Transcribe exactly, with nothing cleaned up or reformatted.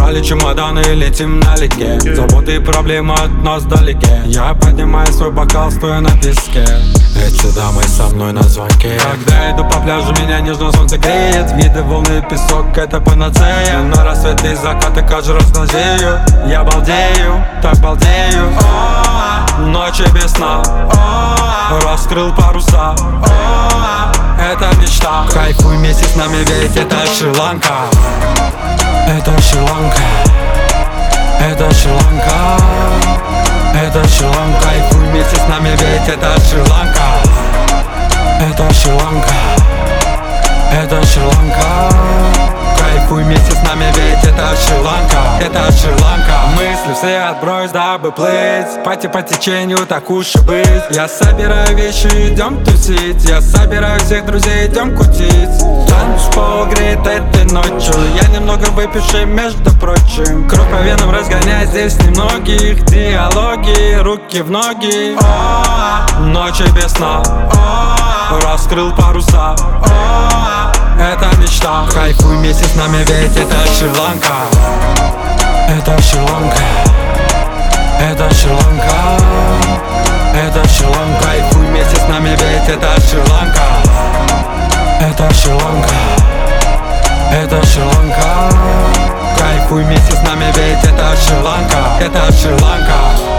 Собрали чемоданы и летим налегке. Заботы и проблемы от нас далеке. Я поднимаю свой бокал, стоя на песке. Эти дамы со мной на звонке. Когда иду по пляжу, меня нежно солнце греет. Виды, волны, песок, это панацея. На рассветы и закаты каждый раз глазею. Я балдею, так балдею. О-о-о, ночи без сна. О-о-о, раскрыл паруса. О-о-о, это мечта. Кайфуй вместе с нами, ведь это Шри-Ланка. Это Шри-Ланка. Это Шри-Ланка. Это Шри-Ланка. Кайфуй вместе с нами, ведь это Шри-Ланка. Это Шри-Ланка. Это Шри-Ланка. Кайфуй вместе с нами, ведь это Шри-Ланка. Это Шри-Ланка. Мысли все отбрось, дабы плыть пати по течению, так уж и быть. Я собираю вещи, идем тусить. Я собираю всех друзей, идем кутить. Танцпол греет этой ночью. Я немного выпивший, между прочим. Кровь по венам разгоняет здесь немногих. Диалоги, руки в ноги. О-о-о, ночи без сна. О-о-о, раскрыл паруса. О-о-о, это мечта. Кайфуй вместе с нами, ведь это Шри-Ланка. Это Шри-Ланка. Это Шри-Ланка. Это Шри-Ланка. Кайфуй вместе с нами, ведь это Шри-Ланка. Это Шри-Ланка. Это Шри-Ланка. Кайфуй вместе с нами, ведь это Шри-Ланка. Это Шри-Ланка.